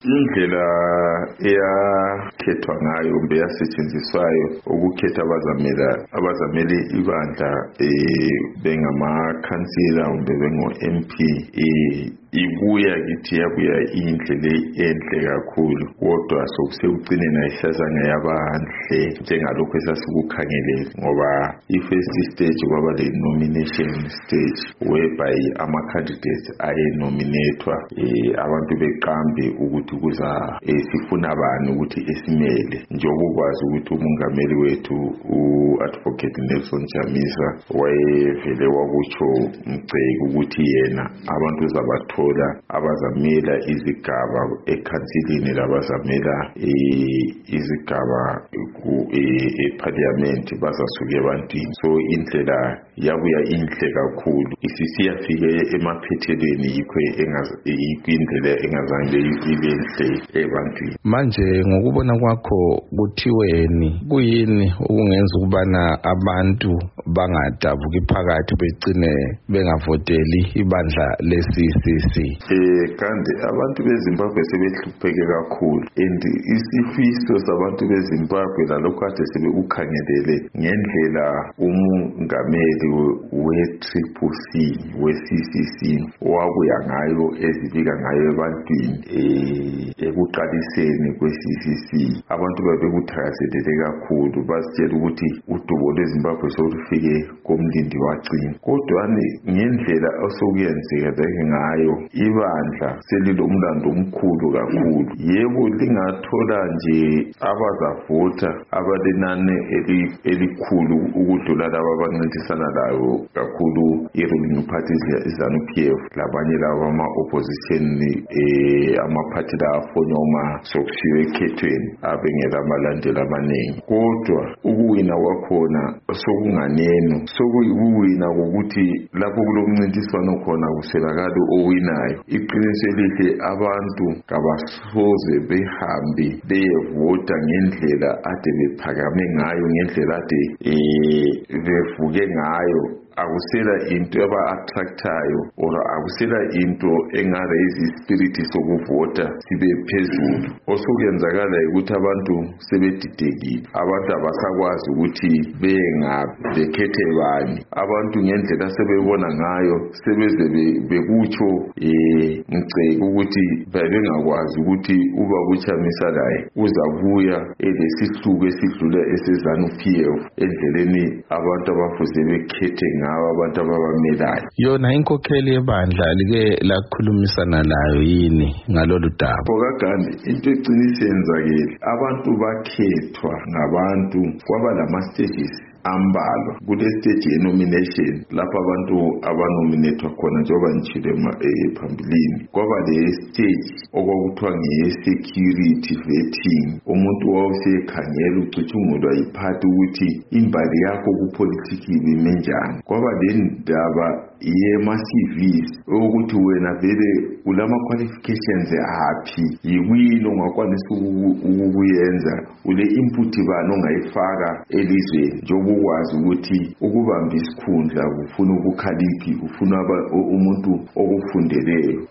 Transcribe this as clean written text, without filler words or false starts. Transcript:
Indlela eyakhethwa ngayo kumbe yasetshenziswayo ukukhetha abazamele ibandla bengamakhansila kumbe bengo-MP ibuya kithi yabuya indlela enhle kakhulu, kodwa sokusekucineni ayihlazanga yabanhle njengalokho esasikukhangele, ngoba i-first stage kwaba le-nomination stage whereby ama-candidates ayenominethwa abantu beqambe ukuthi sifuna bani ukuthi esimele. Njengoba ukwazi ukuthi umongameli wethu u-Advocate Nelson Chamisa wayevele wakutsho Mgceki ukuthi yena abantu uzabathola abazamela izigaba ekhansilini labazamela izigaba eParliament bazasuka ebantwini. So indlela yabuya inhle kakhulu, isiyafike emaphethelweni yikho indlela engazange ibe nhle ebantwini. Manje ngokubona kwakho kuthiweni kuyini okungenza ukubana abantu bangadabuki phakathi begcine bengavoteli ibandla le-CCC? Kanti abantu beZimbabwe sebehlupheke kakhulu, and isifiso sabantu beZimbabwe lalokho kade sebekukhangelele ngendlela umongameli we-CCC we-CCC wabuya ngayo ezibika ngayo ebantwini ekuqaliseni kwe-CCC. Abantu babekuthakazelele kakhulu, bazitshela ukuthi udubo lweZimbabwe solufike komlindi wacina. Kodwa ngendlela osokuyenzeka ngayo ibandla selilomlando omkhulu kakhulu. Yebo lingathola nje abazavota abalenani elikhulu ukudlula laba abancintisana layo kakhulu i-ruling parties ZANU-PF labanye laba ama-opposition amaphathi la afonyoma sokusiwe ekhethweni abengela abalandeli abaningi. Kodwa ukuwina kwakhona sokunganeno, sokuyikuwina kokuthi lapho kulomncintiswano khona kuswelakala owinayo. Iqiniso elihle abantu kabasoze behambe beyevota ngendlela ade bephakame ngayo, ngendlela ade bevuke ngayo. Akusela into eba-attractayo or akusela into enga-raise ispiriti sokuvota sibe phezulu. Osokuyenzakala ukuthi abantu sebedidekile, abantu abasakwazi ukuthi bekhethe bani. Abantu ngendlela sebebona ngayo sebeze bekutsho Mgceki ukuthi bebengakwazi ukuthi ubaba uChamisa laye uzabuya elesihluku esidlula eseZANU-PF endleleni abantu abafuze bekhethe abantu ababamelayo. Yona inkokheli yebandla like lakhulumisana layo yini ngalolu daba? Okagandi into eqinisenzakele, abantu bakhethwa ngabantu, kwaba lama-stages ambalwa. Kule stage ye-nomination lapho abantu abanominethwa khona njengoba ngitshile phambilini, kwaba le stage okwakuthiwa ngeye-security vetting. Umuntu wawusekhangela ucutshungulwa yiphathi ukuthi imbali yakho kupolitiki ime njani. Kwaba le ndaba ye-ma-CVs ukuthi wena vele ulama-qualifications aphi, yikuyini ongakwanisa ukuyenza, ule input bani ongayifaka elizweni. Njengoba ukwazi ukuthi ukubamba isikhundla kufuna ubukhaliphi, kufuna umuntu okufundeleyo.